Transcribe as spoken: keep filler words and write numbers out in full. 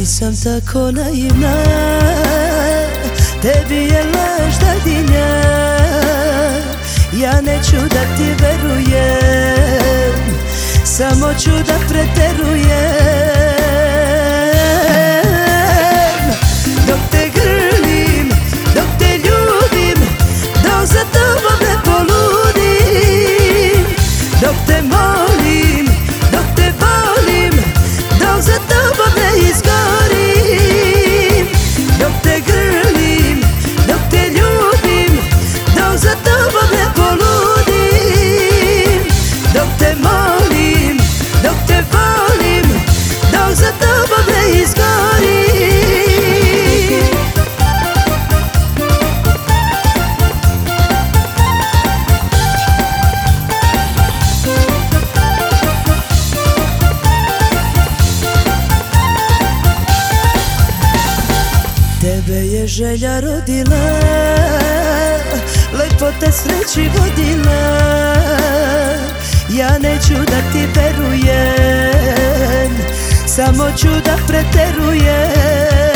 nisam tako naivna, tebi je laž dadilja. Ja neću da ti verujem, samo ću da preterujem. Dok te grlim, dok te ljubim, dok za tobom ne poludim. Dok te molim, dok te volim, dok za tobom ne izgorim. Dok te grlim, dok te ljubim, dok za tobom ne poludim. Dok te molim, dok te volim, dok za tobom ne izgorim. Tebe je želja rodila, lepo te sreći vodila. Ja neću da ti verujem, samo ću da preterujem.